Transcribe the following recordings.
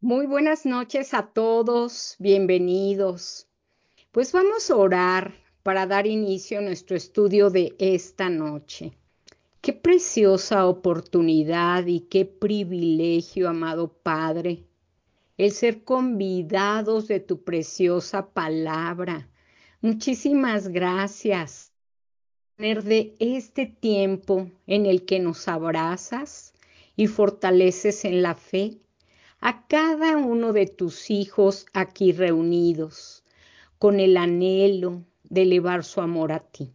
Muy buenas noches a todos, bienvenidos. Pues vamos a orar para dar inicio a nuestro estudio de esta noche. Qué preciosa oportunidad y qué privilegio, amado Padre, el ser convidados de tu preciosa palabra. Muchísimas gracias por tener de este tiempo en el que nos abrazas y fortaleces en la fe a cada uno de tus hijos aquí reunidos, con el anhelo de elevar su amor a ti.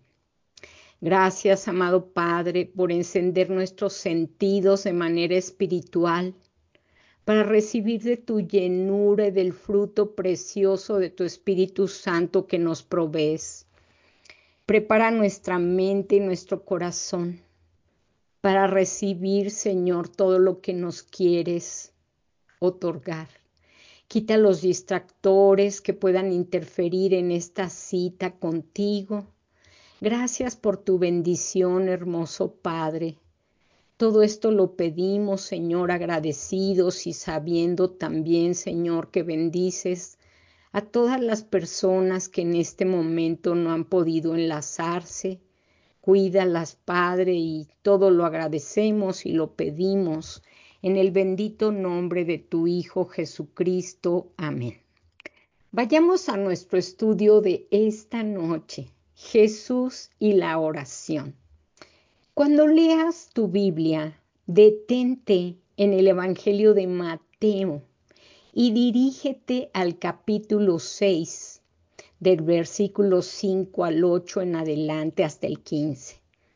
Gracias, amado Padre, por encender nuestros sentidos de manera espiritual, para recibir de tu llenura y del fruto precioso de tu Espíritu Santo que nos provees. Prepara nuestra mente y nuestro corazón para recibir, Señor, todo lo que nos quieres otorgar. Quita los distractores que puedan interferir en esta cita contigo. Gracias por tu bendición, hermoso Padre. Todo esto lo pedimos, Señor, agradecidos y sabiendo también, Señor, que bendices a todas las personas que en este momento no han podido enlazarse. Cuídalas, Padre, y todo lo agradecemos y lo pedimos en el bendito nombre de tu Hijo Jesucristo. Amén. Vayamos a nuestro estudio de esta noche, Jesús y la oración. Cuando leas tu Biblia, detente en el Evangelio de Mateo y dirígete al capítulo 6, del versículo 5 al 8 en adelante hasta el 15.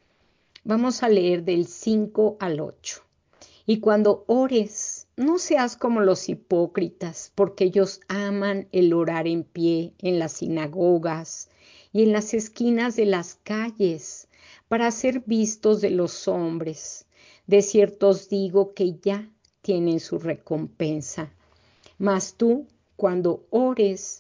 Vamos a leer del 5 al 8. Y cuando ores, no seas como los hipócritas, porque ellos aman el orar en pie en las sinagogas y en las esquinas de las calles, para ser vistos de los hombres. De cierto os digo que ya tienen su recompensa. Mas tú, cuando ores,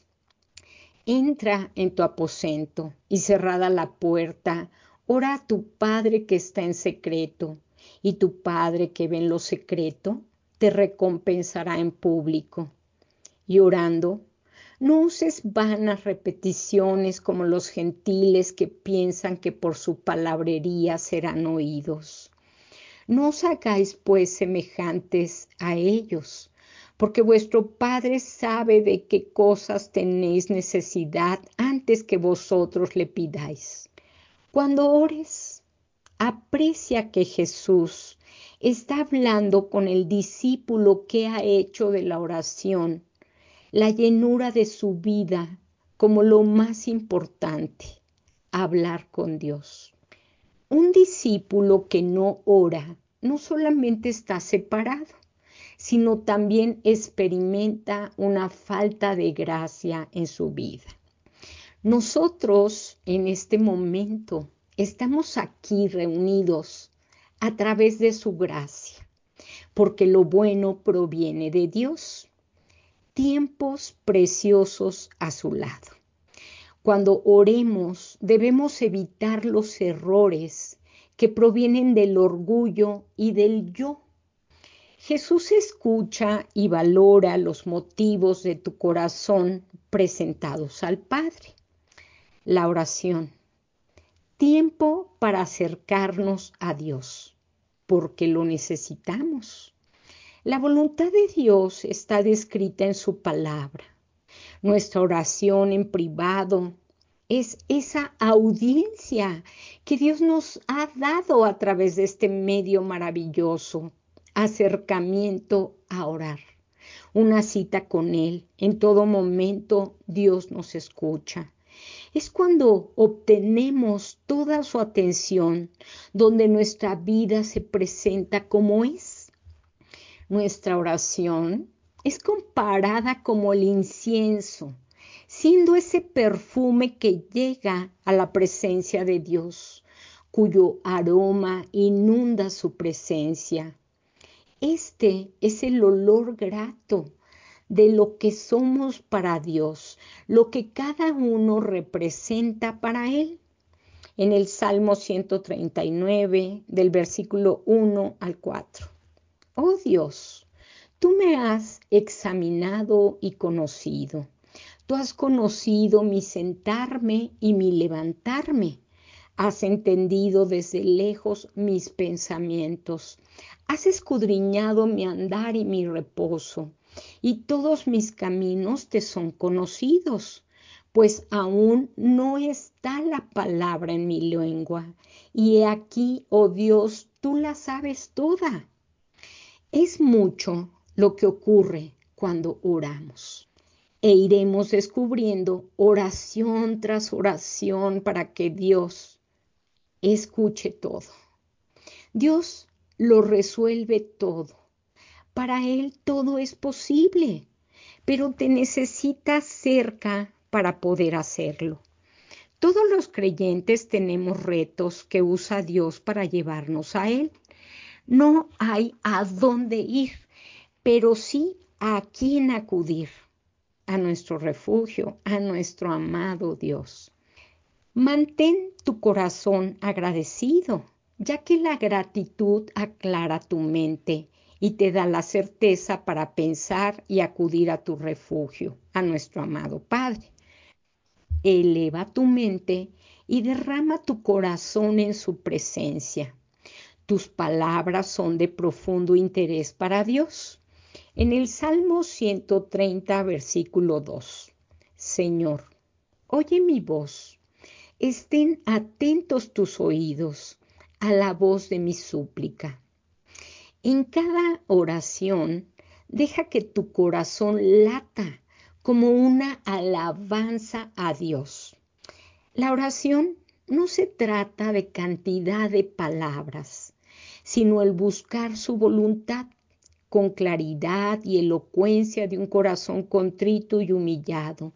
entra en tu aposento y cerrada la puerta, ora a tu Padre que está en secreto, y tu Padre que ve en lo secreto te recompensará en público. Y orando, no uses vanas repeticiones como los gentiles que piensan que por su palabrería serán oídos. No os hagáis pues semejantes a ellos, porque vuestro Padre sabe de qué cosas tenéis necesidad antes que vosotros le pidáis. Cuando ores, aprecia que Jesús está hablando con el discípulo que ha hecho de la oración la llenura de su vida como lo más importante, hablar con Dios. Un discípulo que no ora no solamente está separado, sino también experimenta una falta de gracia en su vida. Nosotros en este momento estamos aquí reunidos a través de su gracia, porque lo bueno proviene de Dios. Tiempos preciosos a su lado. Cuando oremos, debemos evitar los errores que provienen del orgullo y del yo. Jesús escucha y valora los motivos de tu corazón presentados al Padre. La oración. Tiempo para acercarnos a Dios, porque lo necesitamos. La voluntad de Dios está descrita en su palabra. Nuestra oración en privado es esa audiencia que Dios nos ha dado a través de este medio maravilloso, acercamiento a orar. Una cita con Él. En todo momento Dios nos escucha. Es cuando obtenemos toda su atención, donde nuestra vida se presenta como es. Nuestra oración es comparada como el incienso, siendo ese perfume que llega a la presencia de Dios, cuyo aroma inunda su presencia. Este es el olor grato de lo que somos para Dios, lo que cada uno representa para Él. En el Salmo 139, del versículo 1 al 4. Oh Dios, Tú me has examinado y conocido. Tú has conocido mi sentarme y mi levantarme. Has entendido desde lejos mis pensamientos. Has escudriñado mi andar y mi reposo. Y todos mis caminos te son conocidos, pues aún no está la palabra en mi lengua. Y he aquí, oh Dios, tú la sabes toda. Es mucho lo que ocurre cuando oramos. E iremos descubriendo oración tras oración para que Dios escuche todo. Dios lo resuelve todo. Para Él todo es posible, pero te necesitas cerca para poder hacerlo. Todos los creyentes tenemos retos que usa Dios para llevarnos a Él. No hay a dónde ir, pero sí a quién acudir, a nuestro refugio, a nuestro amado Dios. Mantén tu corazón agradecido, ya que la gratitud aclara tu mente y te da la certeza para pensar y acudir a tu refugio, a nuestro amado Padre. Eleva tu mente y derrama tu corazón en su presencia. Tus palabras son de profundo interés para Dios. En el Salmo 130, versículo 2. Señor, oye mi voz. Estén atentos tus oídos a la voz de mi súplica. En cada oración, deja que tu corazón lata como una alabanza a Dios. La oración no se trata de cantidad de palabras, sino el buscar su voluntad con claridad y elocuencia de un corazón contrito y humillado.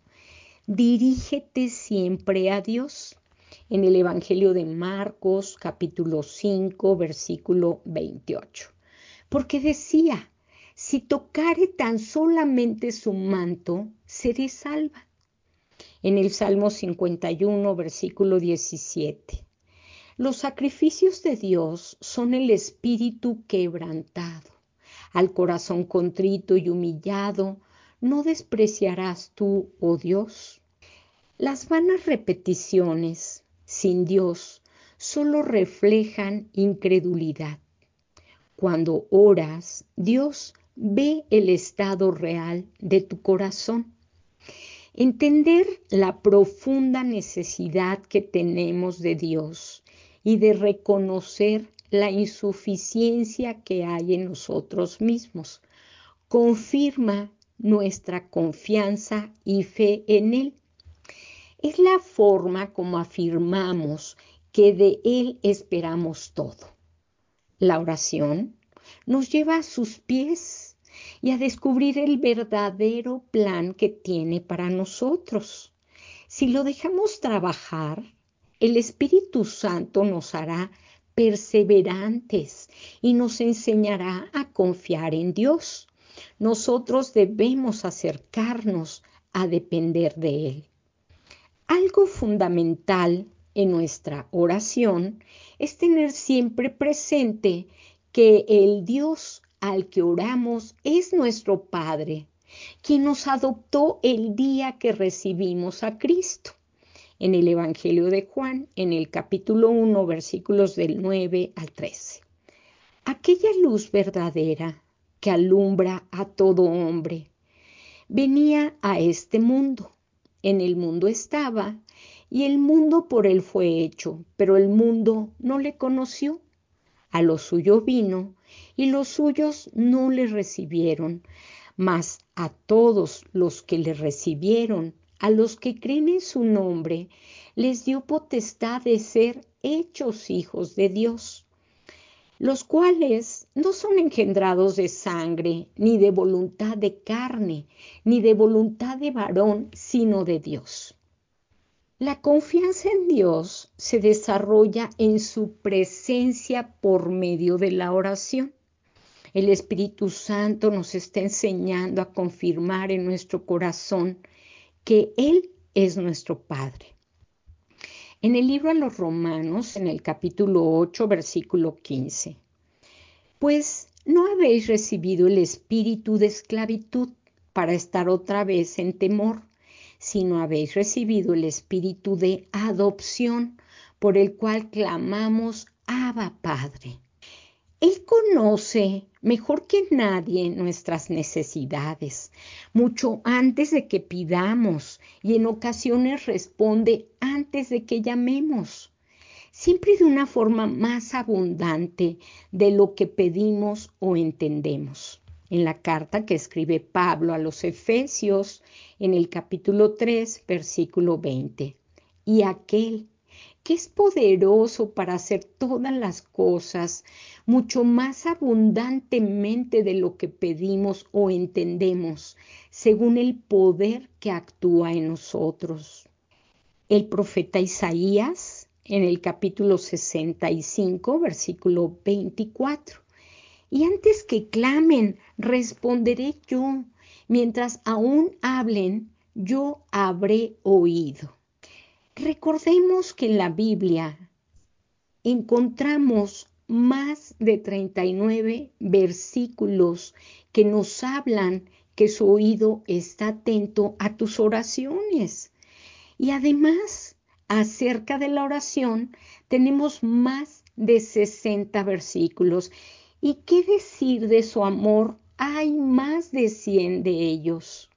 Dirígete siempre a Dios. En el Evangelio de Marcos, capítulo 5, versículo 28. Porque decía, si tocare tan solamente su manto, seré salva. En el Salmo 51, versículo 17. Los sacrificios de Dios son el espíritu quebrantado. Al corazón contrito y humillado, no despreciarás tú, oh Dios. Las vanas repeticiones sin Dios solo reflejan incredulidad. Cuando oras, Dios ve el estado real de tu corazón. Entender la profunda necesidad que tenemos de Dios y de reconocer la insuficiencia que hay en nosotros mismos confirma nuestra confianza y fe en Él. Es la forma como afirmamos que de Él esperamos todo. La oración nos lleva a sus pies y a descubrir el verdadero plan que tiene para nosotros. Si lo dejamos trabajar, el Espíritu Santo nos hará perseverantes y nos enseñará a confiar en Dios. Nosotros debemos acercarnos a depender de Él. Algo fundamental en nuestra oración es tener siempre presente que el Dios al que oramos es nuestro Padre, quien nos adoptó el día que recibimos a Cristo. En el Evangelio de Juan, en el capítulo 1, versículos del 9 al 13. Aquella luz verdadera que alumbra a todo hombre venía a este mundo. En el mundo estaba, y el mundo por él fue hecho, pero el mundo no le conoció. A lo suyo vino, y los suyos no le recibieron. Mas a todos los que le recibieron, a los que creen en su nombre, les dio potestad de ser hechos hijos de Dios, los cuales no son engendrados de sangre, ni de voluntad de carne, ni de voluntad de varón, sino de Dios. La confianza en Dios se desarrolla en su presencia por medio de la oración. El Espíritu Santo nos está enseñando a confirmar en nuestro corazón que Él es nuestro Padre. En el libro a los Romanos, en el capítulo 8, versículo 15. Pues No habéis recibido el espíritu de esclavitud para estar otra vez en temor, sino habéis recibido el espíritu de adopción, por el cual clamamos, Abba, Padre. Él conoce mejor que nadie nuestras necesidades, mucho antes de que pidamos, y en ocasiones responde antes de que llamemos, siempre de una forma más abundante de lo que pedimos o entendemos. En la carta que escribe Pablo a los Efesios, en el capítulo 3, versículo 20. Y aquel que es poderoso para hacer todas las cosas mucho más abundantemente de lo que pedimos o entendemos, según el poder que actúa en nosotros. El profeta Isaías, en el capítulo 65, versículo 24. Y antes que clamen, responderé yo. Mientras aún hablen, yo habré oído. Recordemos que en la Biblia encontramos más de 39 versículos que nos hablan que su oído está atento a tus oraciones. Y además, acerca de la oración, tenemos más de 60 versículos. ¿Y qué decir de su amor? Hay más de 100 de ellos.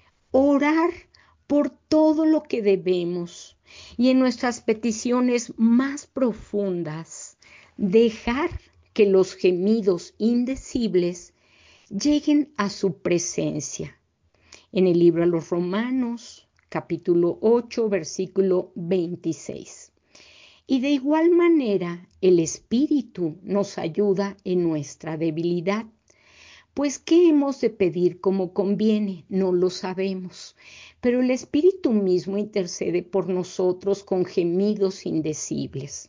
Orar por todo lo que debemos y en nuestras peticiones más profundas, dejar que los gemidos indecibles lleguen a su presencia. En el libro a los Romanos, capítulo 8, versículo 26. Y de igual manera, el Espíritu nos ayuda en nuestra debilidad. Pues, ¿qué hemos de pedir como conviene? No lo sabemos, pero el Espíritu mismo intercede por nosotros con gemidos indecibles.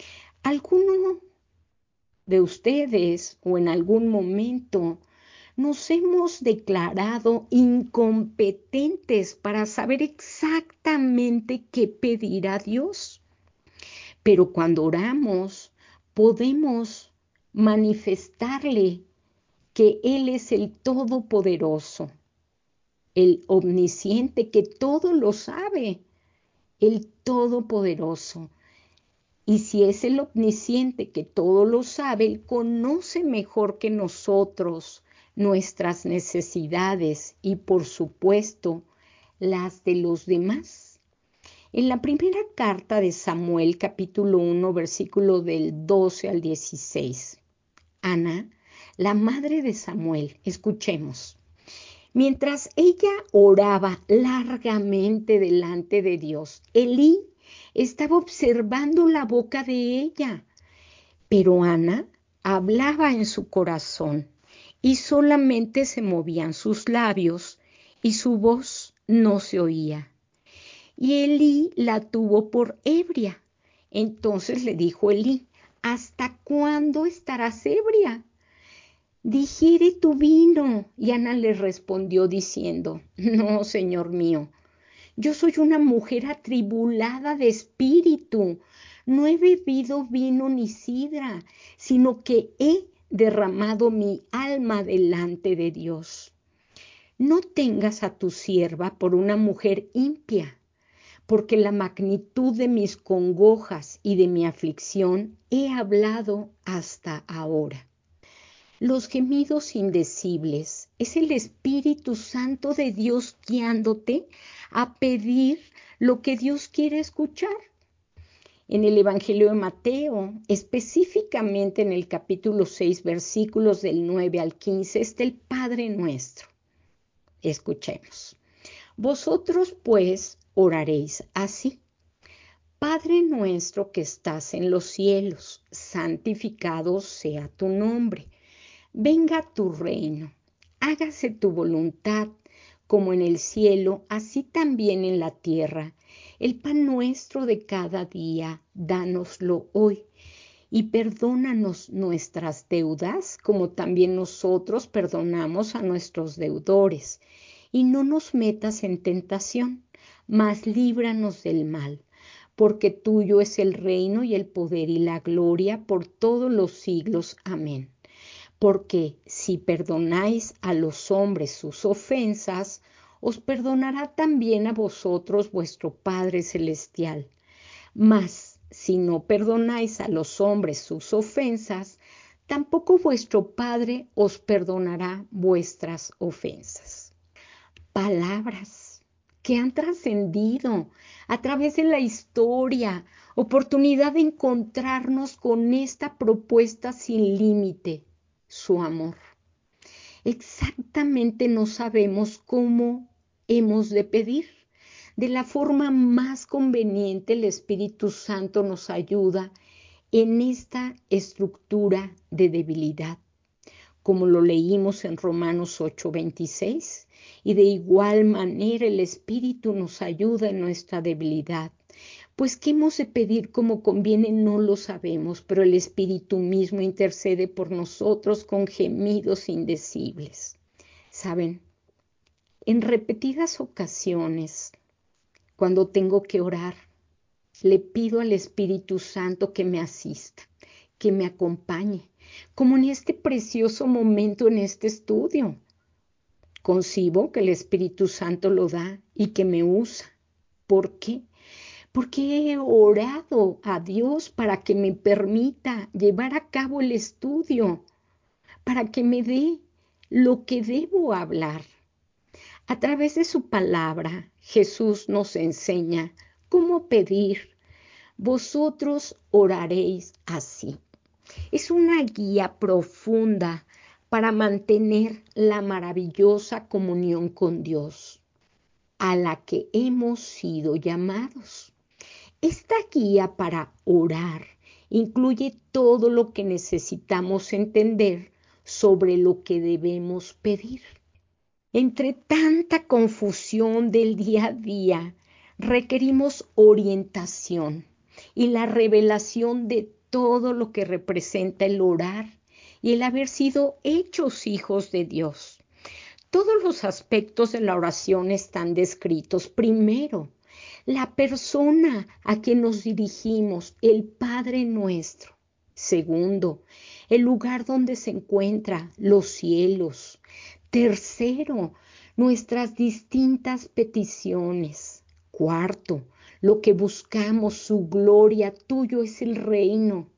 ¿Alguno de ustedes o en algún momento nos hemos declarado incompetentes para saber exactamente qué pedir a Dios? Pero cuando oramos, podemos manifestarle que Él es el Todopoderoso, el Omnisciente, que todo lo sabe, el Todopoderoso. Y si es el Omnisciente que todo lo sabe, Él conoce mejor que nosotros nuestras necesidades y, por supuesto, las de los demás. En la primera carta de Samuel, capítulo 1, versículo del 12 al 16, Ana, la madre de Samuel, escuchemos. Mientras ella oraba largamente delante de Dios, Elí estaba observando la boca de ella, pero Ana hablaba en su corazón y solamente se movían sus labios y su voz no se oía. Y Elí la tuvo por ebria. Entonces le dijo Elí, ¿hasta cuándo estarás ebria? Digiere tu vino. Y Ana le respondió diciendo, no, Señor mío, yo soy una mujer atribulada de espíritu. No he bebido vino ni sidra, sino que he derramado mi alma delante de Dios. No tengas a tu sierva por una mujer impía, porque la magnitud de mis congojas y de mi aflicción he hablado hasta ahora. Los gemidos indecibles es el Espíritu Santo de Dios guiándote a pedir lo que Dios quiere escuchar. En el Evangelio de Mateo, específicamente en el capítulo 6, versículos del 9 al 15, está el Padre Nuestro. Escuchemos. Vosotros pues oraréis así. Padre nuestro que estás en los cielos, santificado sea tu nombre. Venga tu reino, hágase tu voluntad, como en el cielo, así también en la tierra. El pan nuestro de cada día, dánoslo hoy, y perdónanos nuestras deudas, como también nosotros perdonamos a nuestros deudores. Y no nos metas en tentación, mas líbranos del mal, porque tuyo es el reino y el poder y la gloria por todos los siglos. Amén. Porque si perdonáis a los hombres sus ofensas, os perdonará también a vosotros vuestro Padre Celestial. Mas si no perdonáis a los hombres sus ofensas, tampoco vuestro Padre os perdonará vuestras ofensas. Palabras que han trascendido a través de la historia, oportunidad de encontrarnos con esta propuesta sin límite, su amor. Exactamente no sabemos cómo hemos de pedir. De la forma más conveniente, el Espíritu Santo nos ayuda en esta estructura de debilidad, como lo leímos en Romanos 8:26, y de igual manera el Espíritu nos ayuda en nuestra debilidad. Pues qué hemos de pedir como conviene no lo sabemos, pero el Espíritu mismo intercede por nosotros con gemidos indecibles. ¿Saben? En repetidas ocasiones, cuando tengo que orar, le pido al Espíritu Santo que me asista, que me acompañe, como en este precioso momento en este estudio. Concibo que el Espíritu Santo lo da y que me usa. ¿Por qué? Porque he orado a Dios para que me permita llevar a cabo el estudio, para que me dé lo que debo hablar. A través de su palabra, Jesús nos enseña cómo pedir. Vosotros oraréis así. Es una guía profunda para mantener la maravillosa comunión con Dios, a la que hemos sido llamados. Esta guía para orar incluye todo lo que necesitamos entender sobre lo que debemos pedir. Entre tanta confusión del día a día, requerimos orientación y la revelación de todo lo que representa el orar y el haber sido hechos hijos de Dios. Todos los aspectos de la oración están descritos. Primero, la persona a quien nos dirigimos, el Padre nuestro. Segundo, el lugar donde se encuentran los cielos. Tercero, nuestras distintas peticiones. Cuarto, lo que buscamos, su gloria, tuyo es el reino.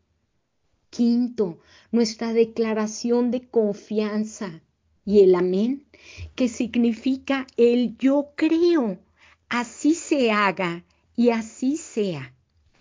Quinto, nuestra declaración de confianza y el amén, que significa el yo creo, así se haga y así sea.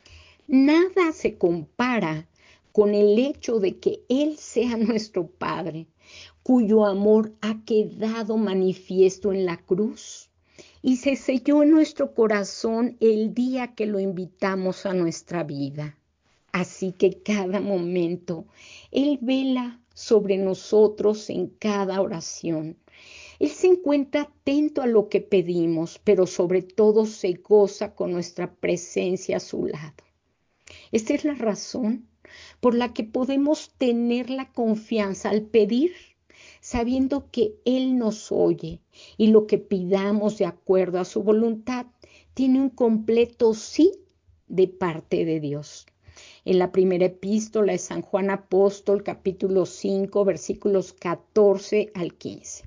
Nada se compara con el hecho de que Él sea nuestro Padre, cuyo amor ha quedado manifiesto en la cruz y se selló en nuestro corazón el día que lo invitamos a nuestra vida. Así que cada momento Él vela sobre nosotros en cada oración. Él se encuentra atento a lo que pedimos, pero sobre todo se goza con nuestra presencia a su lado. Esta es la razón por la que podemos tener la confianza al pedir, sabiendo que Él nos oye y lo que pidamos de acuerdo a su voluntad tiene un completo sí de parte de Dios. En la primera epístola de San Juan Apóstol, capítulo 5, versículos 14 al 15.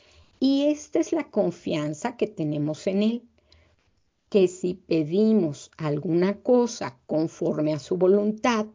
Y esta es la confianza que tenemos en Él, que si pedimos alguna cosa conforme a su voluntad,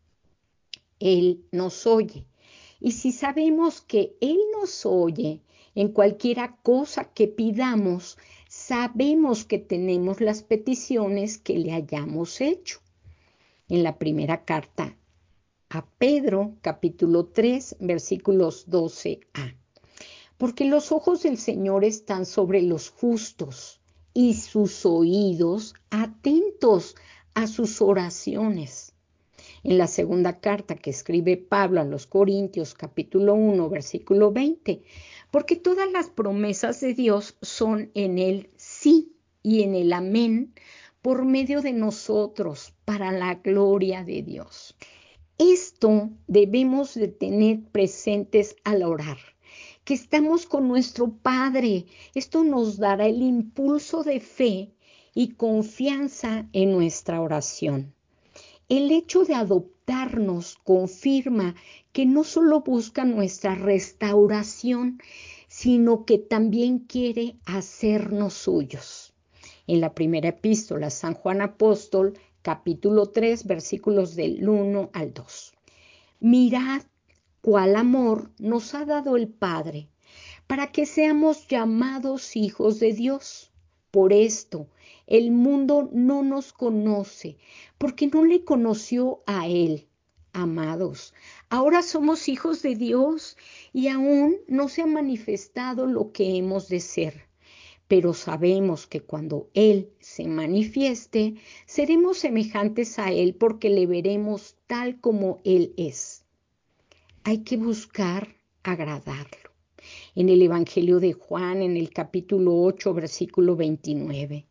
Él nos oye. Y si sabemos que Él nos oye en cualquiera cosa que pidamos, sabemos que tenemos las peticiones que le hayamos hecho. En la primera carta a Pedro, capítulo 3, versículos 12a. Porque los ojos del Señor están sobre los justos y sus oídos atentos a sus oraciones. En la segunda carta que escribe Pablo a los Corintios, capítulo 1, versículo 20, porque todas las promesas de Dios son en el sí y en el amén por medio de nosotros para la gloria de Dios. Esto debemos de tener presentes al orar, que estamos con nuestro Padre. Esto nos dará el impulso de fe y confianza en nuestra oración. El hecho de adoptar aceptarnos confirma que no solo busca nuestra restauración, sino que también quiere hacernos suyos. En la primera epístola, San Juan Apóstol, capítulo 3, versículos del 1 al 2. Mirad cuál amor nos ha dado el Padre, para que seamos llamados hijos de Dios. Por esto, el mundo no nos conoce, porque no le conoció a Él. Amados, ahora somos hijos de Dios y aún no se ha manifestado lo que hemos de ser. Pero sabemos que cuando Él se manifieste, seremos semejantes a Él porque le veremos tal como Él es. Hay que buscar agradarlo. En el Evangelio de Juan, en el capítulo 8, versículo 29.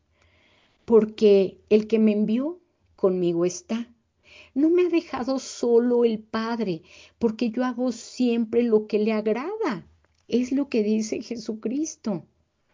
Porque el que me envió conmigo está. No me ha dejado solo el Padre, porque yo hago siempre lo que le agrada. Es lo que dice Jesucristo.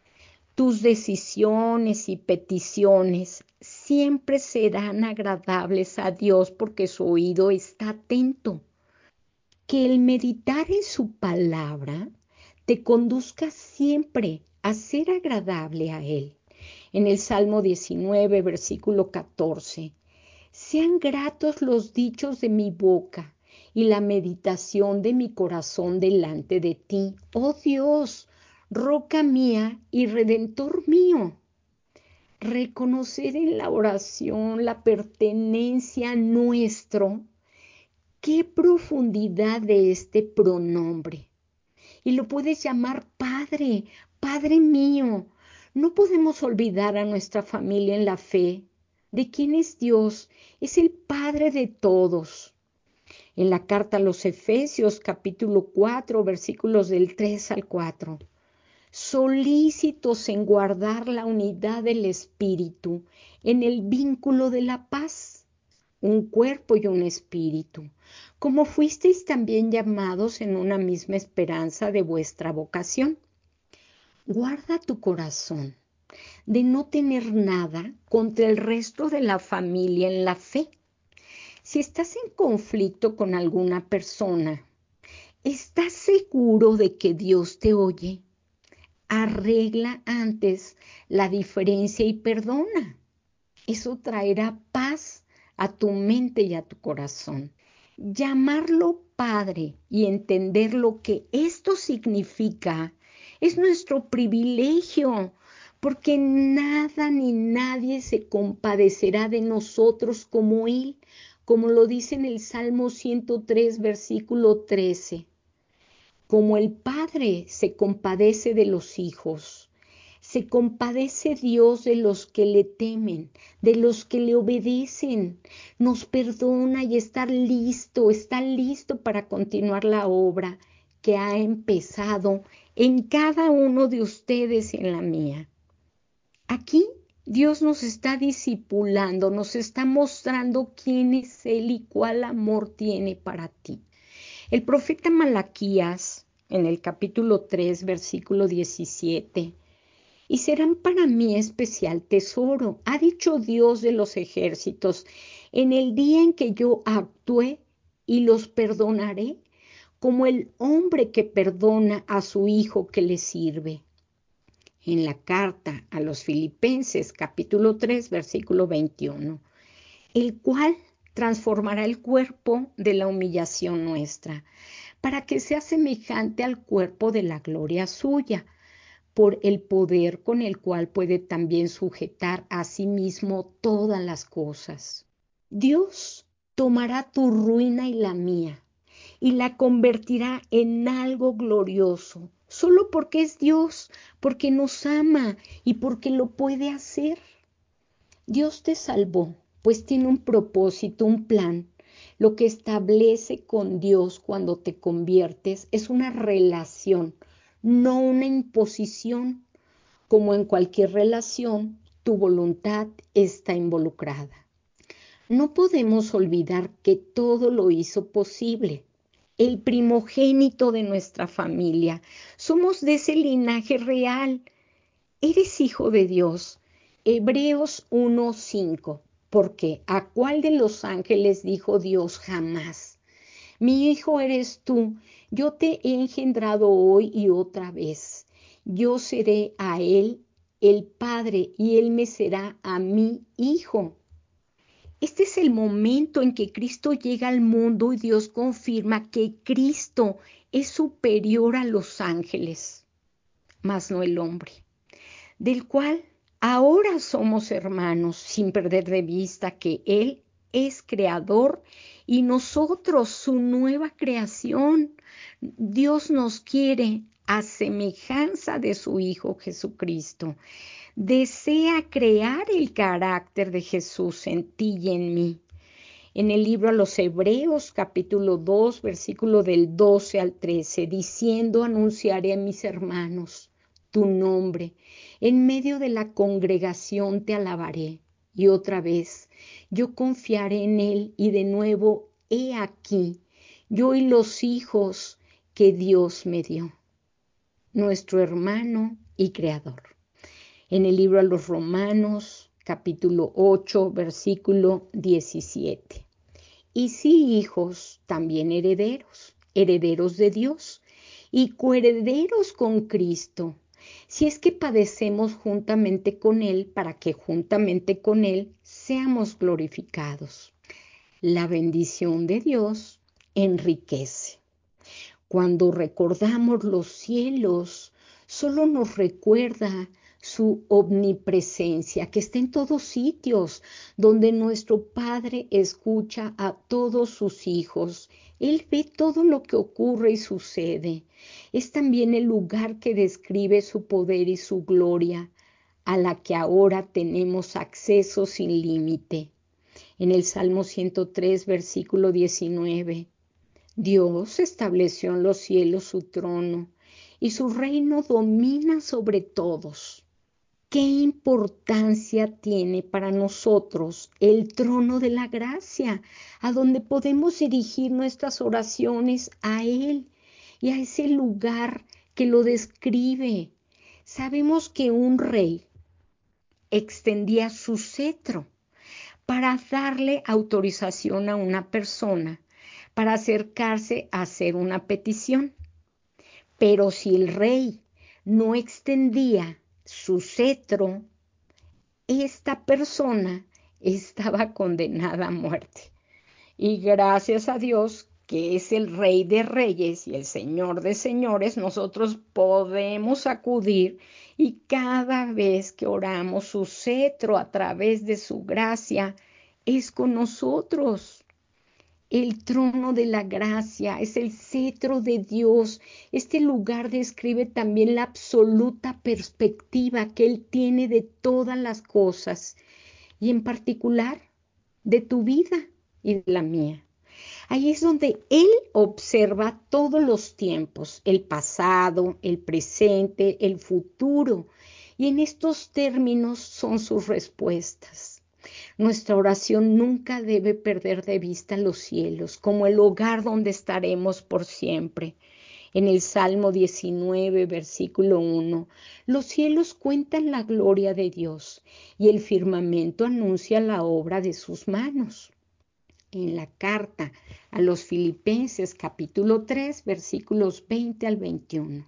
Tus decisiones y peticiones siempre serán agradables a Dios porque su oído está atento. Que el meditar en su palabra te conduzca siempre a ser agradable a Él. En el Salmo 19, versículo 14. Sean gratos los dichos de mi boca y la meditación de mi corazón delante de ti, oh Dios, roca mía y redentor mío. Reconocer en la oración la pertenencia nuestro. ¡Qué profundidad de este pronombre! Y lo puedes llamar Padre, Padre mío. No podemos olvidar a nuestra familia en la fe. ¿De quién es Dios? Es el Padre de todos. En la carta a los Efesios, capítulo 4, versículos del 3 al 4. Solícitos en guardar la unidad del Espíritu, en el vínculo de la paz, un cuerpo y un espíritu, como fuisteis también llamados en una misma esperanza de vuestra vocación. Guarda tu corazón de no tener nada contra el resto de la familia en la fe. Si estás en conflicto con alguna persona, ¿estás seguro de que Dios te oye? Arregla antes la diferencia y perdona. Eso traerá paz a tu mente y a tu corazón. Llamarlo Padre y entender lo que esto significa es nuestro privilegio, porque nada ni nadie se compadecerá de nosotros como Él, como lo dice en el Salmo 103, versículo 13. Como el Padre se compadece de los hijos, se compadece Dios de los que le temen, de los que le obedecen, nos perdona y está listo para continuar la obra que ha empezado en cada uno de ustedes y en la mía. Aquí Dios nos está discipulando, nos está mostrando quién es Él y cuál amor tiene para ti. El profeta Malaquías, en el capítulo 3, versículo 17, y serán para mí especial tesoro, ha dicho Dios de los ejércitos, en el día en que yo actúe y los perdonaré, como el hombre que perdona a su hijo que le sirve. En la carta a los Filipenses, capítulo 3, versículo 21, el cual transformará el cuerpo de la humillación nuestra, para que sea semejante al cuerpo de la gloria suya, por el poder con el cual puede también sujetar a sí mismo todas las cosas. Dios tomará tu ruina y la mía, y la convertirá en algo glorioso, solo porque es Dios, porque nos ama y porque lo puede hacer. Dios te salvó, pues tiene un propósito, un plan. Lo que establece con Dios cuando te conviertes es una relación, no una imposición. Como en cualquier relación, tu voluntad está involucrada. No podemos olvidar que todo lo hizo posible. El primogénito de nuestra familia. Somos de ese linaje real. Eres hijo de Dios. Hebreos 1:5. Porque ¿a cuál de los ángeles dijo Dios jamás? Mi hijo eres tú, yo te he engendrado hoy y otra vez. Yo seré a él el padre y él me será a mí hijo. Este es el momento en que Cristo llega al mundo y Dios confirma que Cristo es superior a los ángeles, mas no el hombre, del cual ahora somos hermanos, sin perder de vista que Él es creador y nosotros su nueva creación. Dios nos quiere a semejanza de su Hijo Jesucristo. Desea crear el carácter de Jesús en ti y en mí. En el libro a los Hebreos, capítulo 2, versículo del 12 al 13, diciendo, anunciaré a mis hermanos tu nombre, en medio de la congregación te alabaré. Y otra vez, yo confiaré en él y de nuevo, he aquí, yo y los hijos que Dios me dio, nuestro hermano y creador. En el libro a los Romanos, capítulo 8, versículo 17. Y sí, hijos, también herederos, herederos de Dios y coherederos con Cristo, si es que padecemos juntamente con Él, para que juntamente con Él seamos glorificados. La bendición de Dios enriquece. Cuando recordamos los cielos, solo nos recuerda su omnipresencia, que está en todos sitios, donde nuestro Padre escucha a todos sus hijos. Él ve todo lo que ocurre y sucede. Es también el lugar que describe su poder y su gloria, a la que ahora tenemos acceso sin límite. En el Salmo 103, versículo 19. Dios estableció en los cielos su trono y su reino domina sobre todos. ¿Qué importancia tiene para nosotros el trono de la gracia, a donde podemos dirigir nuestras oraciones a Él y a ese lugar que lo describe? Sabemos que un rey extendía su cetro para darle autorización a una persona para acercarse a hacer una petición. Pero si el rey no extendía su cetro, esta persona estaba condenada a muerte. Y gracias a Dios, que es el Rey de Reyes y el Señor de Señores, nosotros podemos acudir y cada vez que oramos, su cetro a través de su gracia es con nosotros. El trono de la gracia es el cetro de Dios. Este lugar describe también la absoluta perspectiva que Él tiene de todas las cosas y en particular de tu vida y de la mía. Ahí es donde Él observa todos los tiempos, el pasado, el presente, el futuro, y en estos términos son sus respuestas. Nuestra oración nunca debe perder de vista los cielos, como el hogar donde estaremos por siempre. En el Salmo 19, versículo 1, los cielos cuentan la gloria de Dios y el firmamento anuncia la obra de sus manos. En la carta a los Filipenses, capítulo 3, versículos 20 al 21.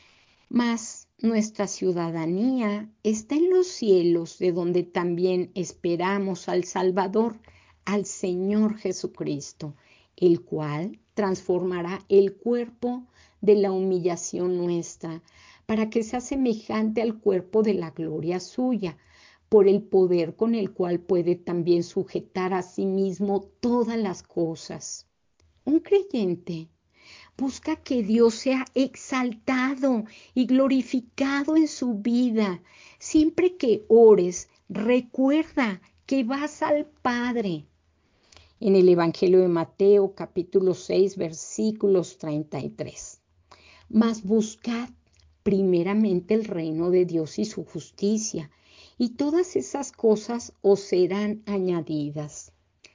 Mas nuestra ciudadanía está en los cielos, de donde también esperamos al Salvador, al Señor Jesucristo, el cual transformará el cuerpo de la humillación nuestra, para que sea semejante al cuerpo de la gloria suya, por el poder con el cual puede también sujetar a sí mismo todas las cosas. Un creyente busca que Dios sea exaltado y glorificado en su vida. Siempre que ores, recuerda que vas al Padre. En el Evangelio de Mateo, capítulo 6, versículos 33. Mas buscad primeramente el reino de Dios y su justicia, y todas esas cosas os serán añadidas.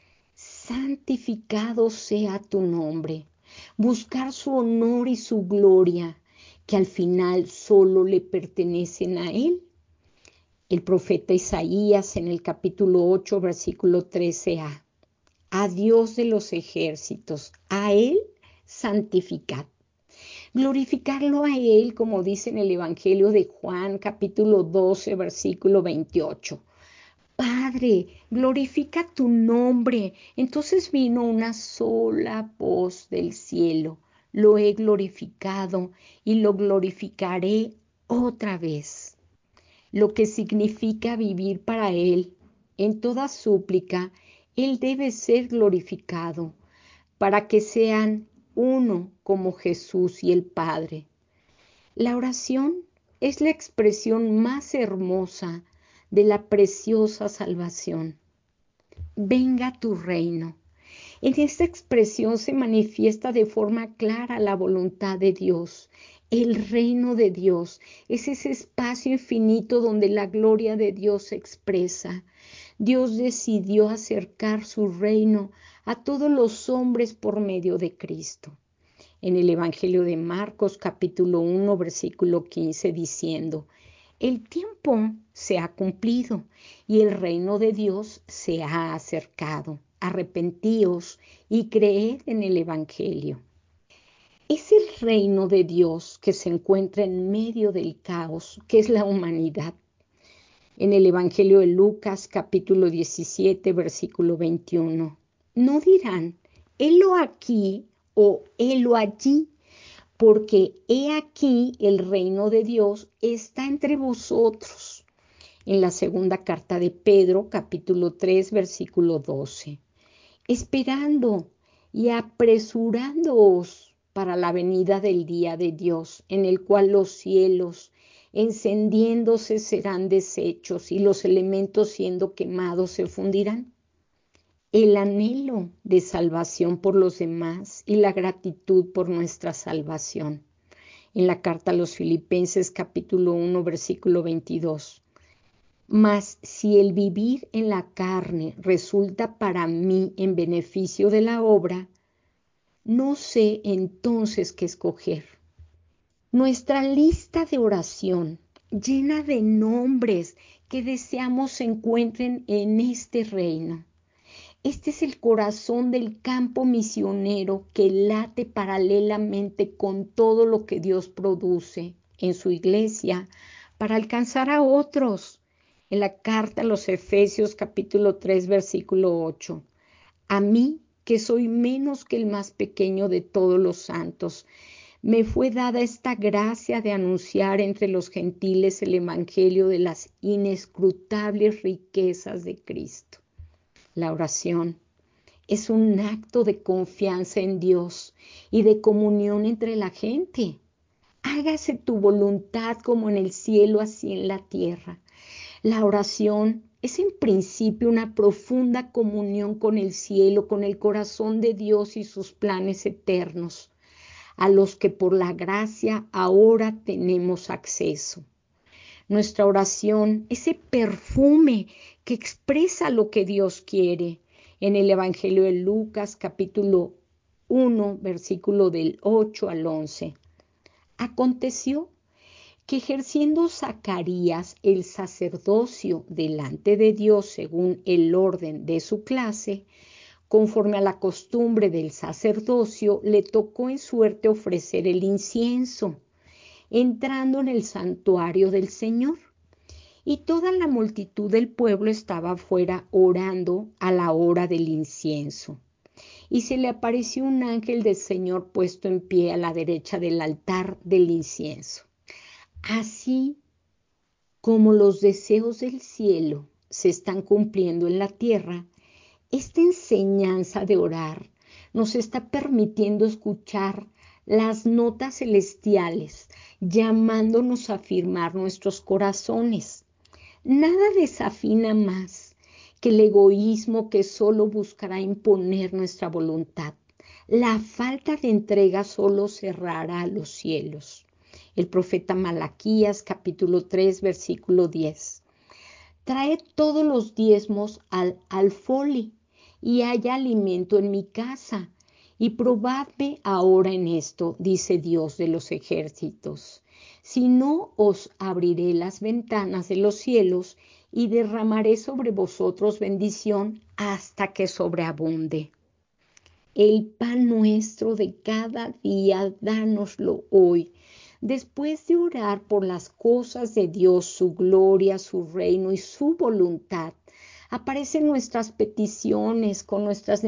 Santificado sea tu nombre. Buscar su honor y su gloria, que al final solo le pertenecen a Él. El profeta Isaías en el capítulo 8, versículo 13a. A Dios de los ejércitos, a Él santificad. Glorificarlo a Él, como dice en el Evangelio de Juan, capítulo 12, versículo 28. Padre, glorifica tu nombre. Entonces vino una sola voz del cielo. Lo he glorificado y lo glorificaré otra vez. Lo que significa vivir para Él. En toda súplica, Él debe ser glorificado para que sean uno como Jesús y el Padre. La oración es la expresión más hermosa de la preciosa salvación. Venga tu reino. En esta expresión se manifiesta de forma clara la voluntad de Dios. El reino de Dios es ese espacio infinito donde la gloria de Dios se expresa. Dios decidió acercar su reino a todos los hombres por medio de Cristo. En el Evangelio de Marcos, capítulo 1, versículo 15, diciendo: el tiempo se ha cumplido y el reino de Dios se ha acercado. Arrepentíos y creed en el Evangelio. Es el reino de Dios que se encuentra en medio del caos, que es la humanidad. En el Evangelio de Lucas, capítulo 17, versículo 21. No dirán, helo aquí o helo allí, porque he aquí el reino de Dios está entre vosotros. En la segunda carta de Pedro, capítulo 3, versículo 12. Esperando y apresurándoos para la venida del día de Dios, en el cual los cielos, encendiéndose, serán deshechos y los elementos siendo quemados se fundirán. El anhelo de salvación por los demás y la gratitud por nuestra salvación. En la carta a los Filipenses capítulo 1 versículo 22. Mas si el vivir en la carne resulta para mí en beneficio de la obra, no sé entonces qué escoger. Nuestra lista de oración llena de nombres que deseamos se encuentren en este reino. Este es el corazón del campo misionero que late paralelamente con todo lo que Dios produce en su iglesia para alcanzar a otros. En la carta a los Efesios capítulo 3 versículo 8. A mí, que soy menos que el más pequeño de todos los santos, me fue dada esta gracia de anunciar entre los gentiles el evangelio de las inescrutables riquezas de Cristo. La oración es un acto de confianza en Dios y de comunión entre la gente. Hágase tu voluntad como en el cielo, así en la tierra. La oración es en principio una profunda comunión con el cielo, con el corazón de Dios y sus planes eternos, a los que por la gracia ahora tenemos acceso. Nuestra oración, ese perfume que expresa lo que Dios quiere. En el Evangelio de Lucas, capítulo 1, versículo del 8 al 11. Aconteció que ejerciendo Zacarías el sacerdocio delante de Dios según el orden de su clase, conforme a la costumbre del sacerdocio, le tocó en suerte ofrecer el incienso, entrando en el santuario del Señor. Y toda la multitud del pueblo estaba afuera orando a la hora del incienso. Y se le apareció un ángel del Señor puesto en pie a la derecha del altar del incienso. Así como los deseos del cielo se están cumpliendo en la tierra, esta enseñanza de orar nos está permitiendo escuchar las notas celestiales, llamándonos a afirmar nuestros corazones. Nada desafina más que el egoísmo que solo buscará imponer nuestra voluntad. La falta de entrega solo cerrará los cielos. El profeta Malaquías, capítulo 3, versículo 10. Traed todos los diezmos al alfolí y haya alimento en mi casa, y probadme ahora en esto, dice Dios de los ejércitos, Si no, os abriré las ventanas de los cielos y derramaré sobre vosotros bendición hasta que sobreabunde. El pan nuestro de cada día, dánoslo hoy. Después de orar por las cosas de Dios, su gloria, su reino y su voluntad, aparecen nuestras peticiones con nuestras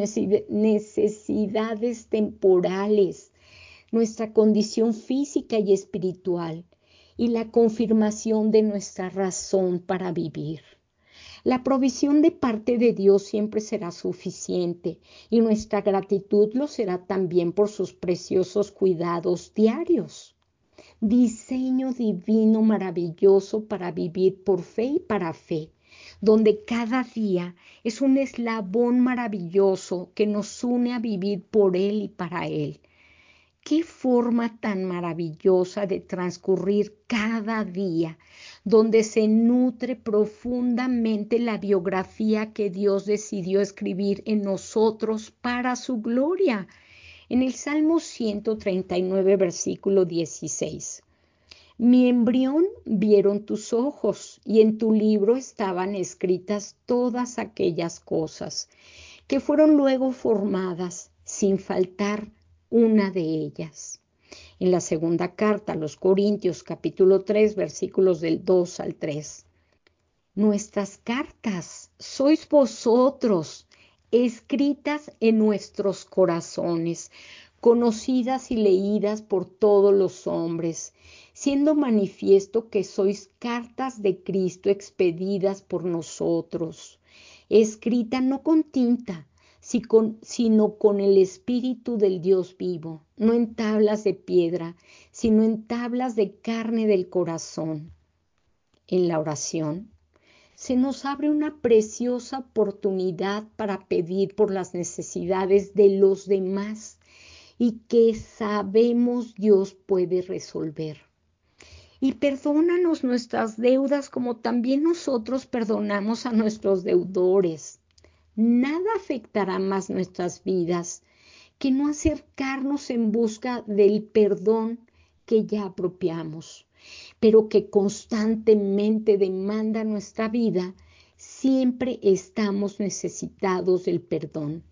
necesidades temporales, nuestra condición física y espiritual, y la confirmación de nuestra razón para vivir. La provisión de parte de Dios siempre será suficiente y nuestra gratitud lo será también por sus preciosos cuidados diarios. Diseño divino maravilloso para vivir por fe y para fe, donde cada día es un eslabón maravilloso que nos une a vivir por Él y para Él. Qué forma tan maravillosa de transcurrir cada día, donde se nutre profundamente la biografía que Dios decidió escribir en nosotros para su gloria. En el Salmo 139, versículo 16. Mi embrión vieron tus ojos, y en tu libro estaban escritas todas aquellas cosas, que fueron luego formadas, sin faltar una de ellas. En la segunda carta a los Corintios, capítulo 3, versículos del 2 al 3. Nuestras cartas sois vosotros, escritas en nuestros corazones, conocidas y leídas por todos los hombres, siendo manifiesto que sois cartas de Cristo expedidas por nosotros, escrita no con tinta, sino con el Espíritu del Dios vivo, no en tablas de piedra, sino en tablas de carne del corazón. En la oración se nos abre una preciosa oportunidad para pedir por las necesidades de los demás y que sabemos Dios puede resolver. Y perdónanos nuestras deudas como también nosotros perdonamos a nuestros deudores. Nada afectará más nuestras vidas que no acercarnos en busca del perdón que ya apropiamos, pero que constantemente demanda nuestra vida. Siempre estamos necesitados del perdón.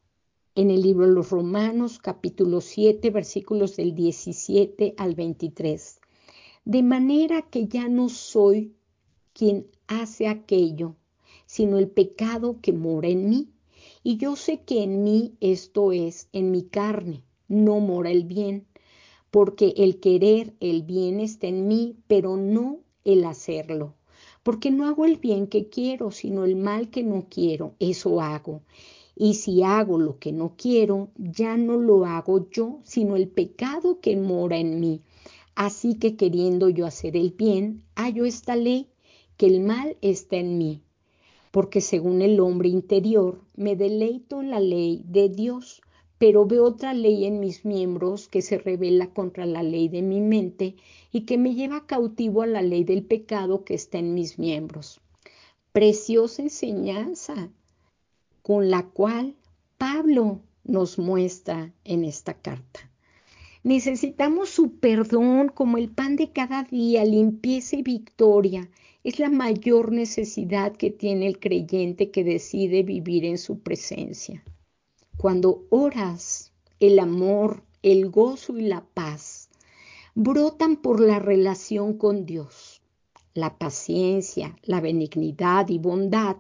En el libro de los Romanos, capítulo 7, versículos del 17 al 23. De manera que ya no soy quien hace aquello, sino el pecado que mora en mí. Y yo sé que en mí, esto es, en mi carne, no mora el bien, porque el querer el bien está en mí, pero no el hacerlo. Porque no hago el bien que quiero, sino el mal que no quiero, eso hago. Y si hago lo que no quiero, ya no lo hago yo, sino el pecado que mora en mí. Así que queriendo yo hacer el bien, hallo esta ley, que el mal está en mí. Porque según el hombre interior, me deleito en la ley de Dios, pero veo otra ley en mis miembros que se rebela contra la ley de mi mente y que me lleva cautivo a la ley del pecado que está en mis miembros. Preciosa enseñanza con la cual Pablo nos muestra en esta carta. Necesitamos su perdón como el pan de cada día, limpieza y victoria. Es la mayor necesidad que tiene el creyente que decide vivir en su presencia. Cuando oras, el amor, el gozo y la paz brotan por la relación con Dios. La paciencia, la benignidad y bondad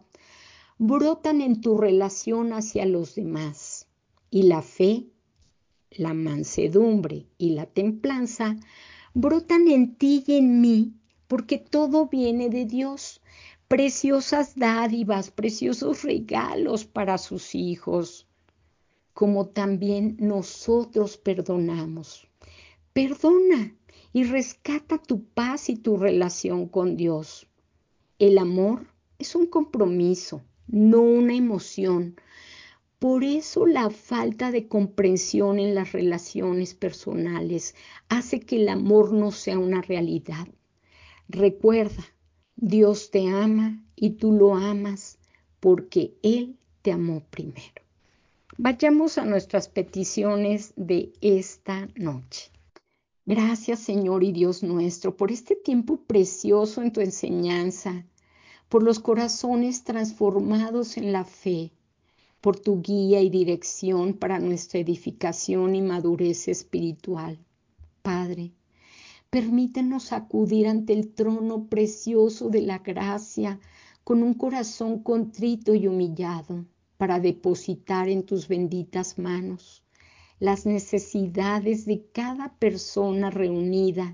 brotan en tu relación hacia los demás. Y la fe, la mansedumbre y la templanza brotan en ti y en mí, porque todo viene de Dios. Preciosas dádivas, preciosos regalos para sus hijos, como también nosotros perdonamos. Perdona y rescata tu paz y tu relación con Dios. El amor es un compromiso, no una emoción. Por eso la falta de comprensión en las relaciones personales hace que el amor no sea una realidad. Recuerda, Dios te ama y tú lo amas porque Él te amó primero. Vayamos a nuestras peticiones de esta noche. Gracias, Señor y Dios nuestro, por este tiempo precioso en tu enseñanza, por los corazones transformados en la fe, por tu guía y dirección para nuestra edificación y madurez espiritual. Padre, permítenos acudir ante el trono precioso de la gracia con un corazón contrito y humillado para depositar en tus benditas manos las necesidades de cada persona reunida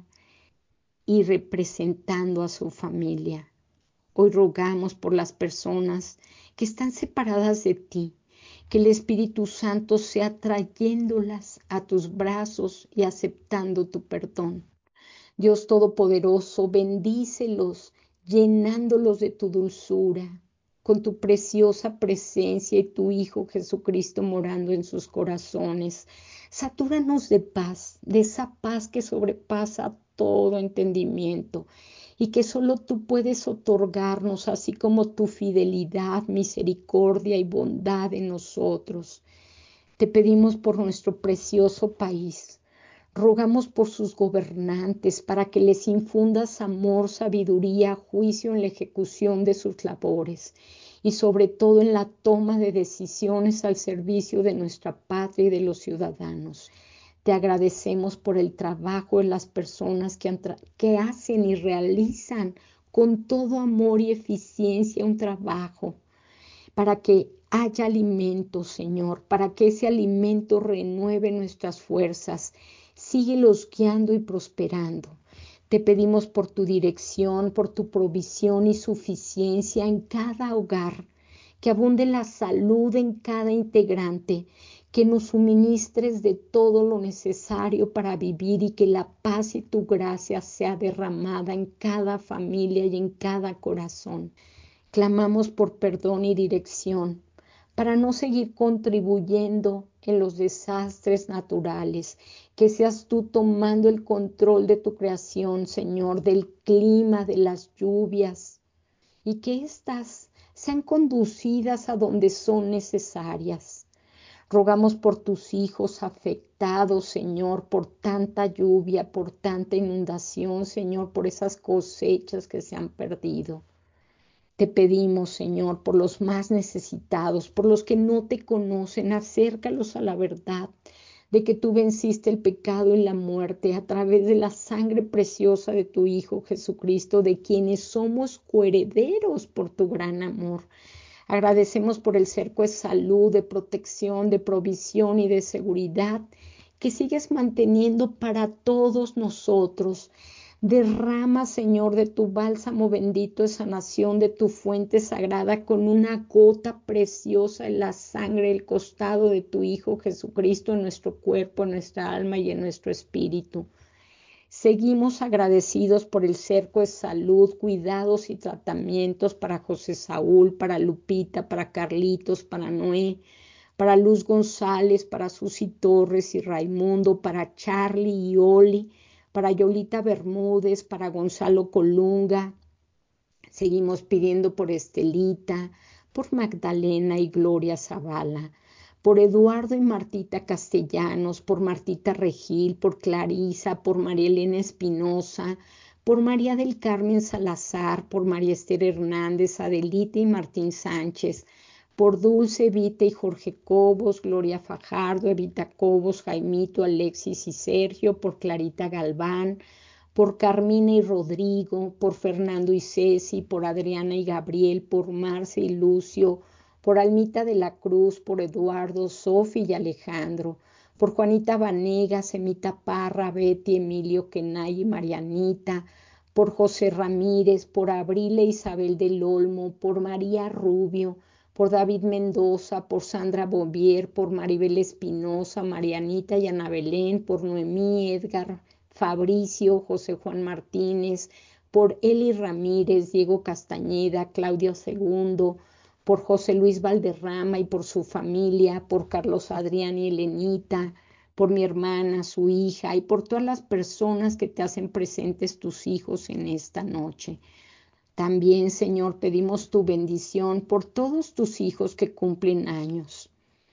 y representando a su familia. Hoy rogamos por las personas que están separadas de ti, que el Espíritu Santo sea trayéndolas a tus brazos y aceptando tu perdón. Dios Todopoderoso, bendícelos, llenándolos de tu dulzura, con tu preciosa presencia y tu Hijo Jesucristo morando en sus corazones. Satúranos de paz, de esa paz que sobrepasa todo entendimiento y que solo tú puedes otorgarnos, así como tu fidelidad, misericordia y bondad en nosotros. Te pedimos por nuestro precioso país. Rogamos por sus gobernantes para que les infundas amor, sabiduría, juicio en la ejecución de sus labores y sobre todo en la toma de decisiones al servicio de nuestra patria y de los ciudadanos. Te agradecemos por el trabajo de las personas que hacen y realizan con todo amor y eficiencia un trabajo para que haya alimento, Señor, para que ese alimento renueve nuestras fuerzas. Síguelos guiando y prosperando. Te pedimos por tu dirección, por tu provisión y suficiencia en cada hogar, que abunde la salud en cada integrante, que nos suministres de todo lo necesario para vivir y que la paz y tu gracia sea derramada en cada familia y en cada corazón. Clamamos por perdón y dirección para no seguir contribuyendo en los desastres naturales, que seas tú tomando el control de tu creación, Señor, del clima, de las lluvias, y que éstas sean conducidas a donde son necesarias. Rogamos por tus hijos afectados, Señor, por tanta lluvia, por tanta inundación, Señor, por esas cosechas que se han perdido. Te pedimos, Señor, por los más necesitados, por los que no te conocen, acércalos a la verdad de que tú venciste el pecado y la muerte a través de la sangre preciosa de tu Hijo Jesucristo, de quienes somos coherederos por tu gran amor. Agradecemos por el cerco de salud, de protección, de provisión y de seguridad que sigues manteniendo para todos nosotros. Derrama, Señor, de tu bálsamo bendito de sanación, de tu fuente sagrada, con una gota preciosa en la sangre, el costado de tu Hijo Jesucristo, en nuestro cuerpo, en nuestra alma y en nuestro espíritu. Seguimos agradecidos por el cerco de salud, cuidados y tratamientos para José Saúl, para Lupita, para Carlitos, para Noé, para Luz González, para Susy Torres y Raimundo, para Charlie y Oli, para Yolita Bermúdez, para Gonzalo Colunga. Seguimos pidiendo por Estelita, por Magdalena y Gloria Zavala, por Eduardo y Martita Castellanos, por Martita Regil, por Clarisa, por María Elena Espinosa, por María del Carmen Salazar, por María Esther Hernández, Adelita y Martín Sánchez, por Dulce, Evita y Jorge Cobos, Gloria Fajardo, Evita Cobos, Jaimito, Alexis y Sergio, por Clarita Galván, por Carmina y Rodrigo, por Fernando y Ceci, por Adriana y Gabriel, por Marce y Lucio, por Almita de la Cruz, por Eduardo, Sofi y Alejandro, por Juanita Vanegas, Emita Parra, Betty, Emilio Kenay y Marianita, por José Ramírez, por Abril e Isabel del Olmo, por María Rubio, por David Mendoza, por Sandra Bovier, por Maribel Espinosa, Marianita y Ana Belén, por Noemí, Edgar, Fabricio, José Juan Martínez, por Eli Ramírez, Diego Castañeda, Claudio Segundo, por José Luis Valderrama y por su familia, por Carlos Adrián y Elenita, por mi hermana, su hija y por todas las personas que te hacen presentes tus hijos en esta noche. También, Señor, pedimos tu bendición por todos tus hijos que cumplen años.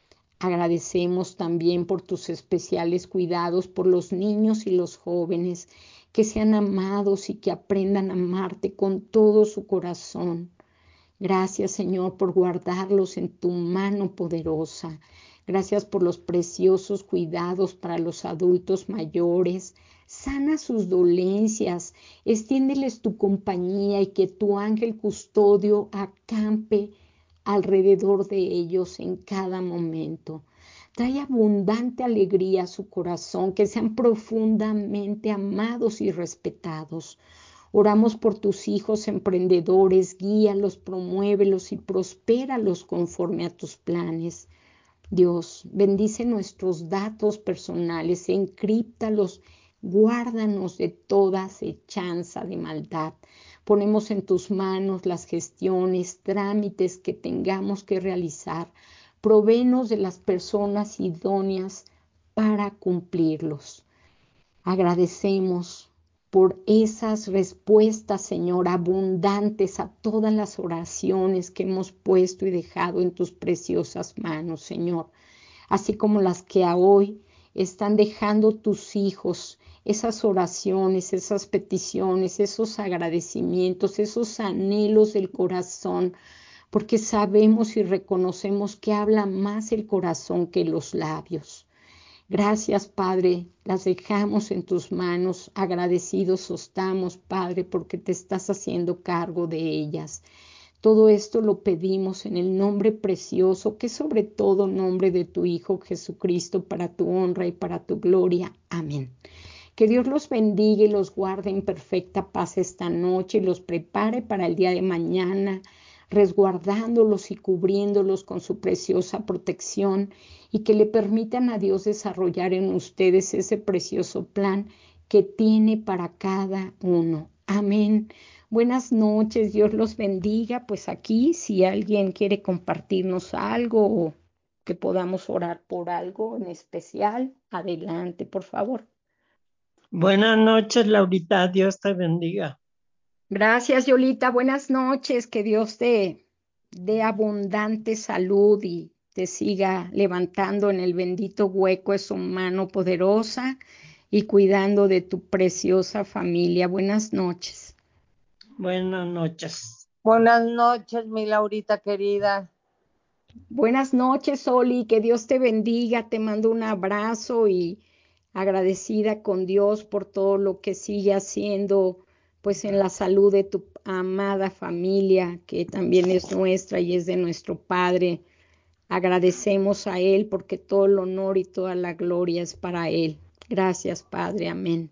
Agradecemos también por tus especiales cuidados por los niños y los jóvenes, que sean amados y que aprendan a amarte con todo su corazón. Gracias, Señor, por guardarlos en tu mano poderosa. Gracias por los preciosos cuidados para los adultos mayores. Sana sus dolencias, extiéndeles tu compañía y que tu ángel custodio acampe alrededor de ellos en cada momento. Trae abundante alegría a su corazón, que sean profundamente amados y respetados. Oramos por tus hijos emprendedores, guíalos, promuévelos y prospéralos conforme a tus planes. Dios, bendice nuestros datos personales, encríptalos, guárdanos de toda acechanza de maldad. Ponemos en tus manos las gestiones, trámites que tengamos que realizar. Provéenos de las personas idóneas para cumplirlos. Agradecemos por esas respuestas, Señor, abundantes a todas las oraciones que hemos puesto y dejado en tus preciosas manos, Señor, así como las que a hoy están dejando tus hijos, esas oraciones, esas peticiones, esos agradecimientos, esos anhelos del corazón, porque sabemos y reconocemos que habla más el corazón que los labios. Gracias, Padre, las dejamos en tus manos, agradecidos estamos, Padre, porque te estás haciendo cargo de ellas. Todo esto lo pedimos en el nombre precioso, que es sobre todo nombre de tu Hijo Jesucristo, para tu honra y para tu gloria. Amén. Que Dios los bendiga y los guarde en perfecta paz esta noche y los prepare para el día de mañana, resguardándolos y cubriéndolos con su preciosa protección, y que le permitan a Dios desarrollar en ustedes ese precioso plan que tiene para cada uno. Amén. Buenas noches, Dios los bendiga. Pues aquí, si alguien quiere compartirnos algo o que podamos orar por algo en especial, adelante, por favor. Buenas noches, Laurita. Dios te bendiga. Gracias, Yolita. Buenas noches. Que Dios te dé abundante salud y te siga levantando en el bendito hueco de su mano poderosa y cuidando de tu preciosa familia. Buenas noches. Buenas noches. Buenas noches, mi Laurita querida. Buenas noches, Oli. Que Dios te bendiga. Te mando un abrazo y agradecida con Dios por todo lo que sigue haciendo, pues en la salud de tu amada familia, que también es nuestra y es de nuestro Padre. Agradecemos a Él porque todo el honor y toda la gloria es para Él. Gracias, Padre. Amén.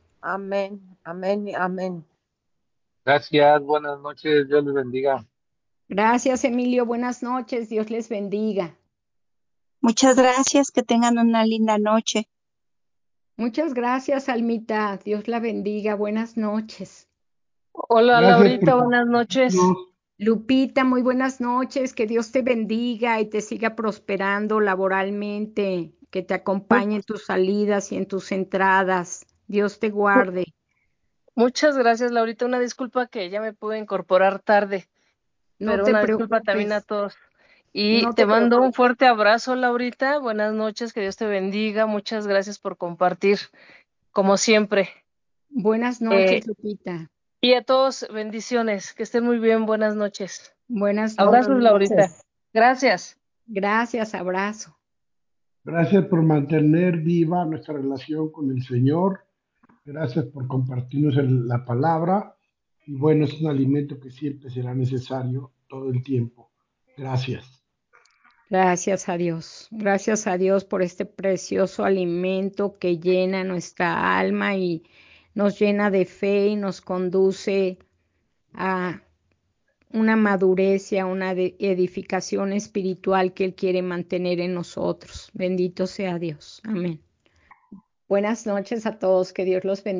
Amén, amén y amén. Gracias, buenas noches, Dios les bendiga. Gracias, Emilio. Buenas noches. Dios les bendiga. Muchas gracias, que tengan una linda noche. Muchas gracias, Almita. Dios la bendiga. Buenas noches. Hola, Gracias Laurita. por Buenas noches. compartirnos. Lupita, muy buenas noches, que Dios te bendiga y te siga prosperando laboralmente, que te Mu- acompañe en tus salidas y en tus entradas. Dios te mu- guarde. Muchas gracias, Laurita. Una disculpa que ya me pude incorporar tarde, No pero te una disculpa también a preocupes, todos. Y no te te mando un preocupes. fuerte abrazo, Laurita. Buenas noches, que Dios te bendiga. Muchas gracias por compartir, como siempre. Buenas Eh, noches, Lupita. y a todos, bendiciones. Que estén muy bien. Buenas noches. Buenas Abrazos, Laurita. noches. Gracias. Gracias, abrazo. Gracias por mantener viva nuestra relación con el Señor. Gracias por compartirnos la palabra. Y bueno, es un alimento que siempre será necesario todo el tiempo. Gracias. Gracias a Dios. Gracias a Dios por este precioso alimento que llena nuestra alma y nos llena de fe y nos conduce a una madurez y a una edificación espiritual que Él quiere mantener en nosotros. Bendito sea Dios. Amén. Buenas noches a todos. Que Dios los bendiga.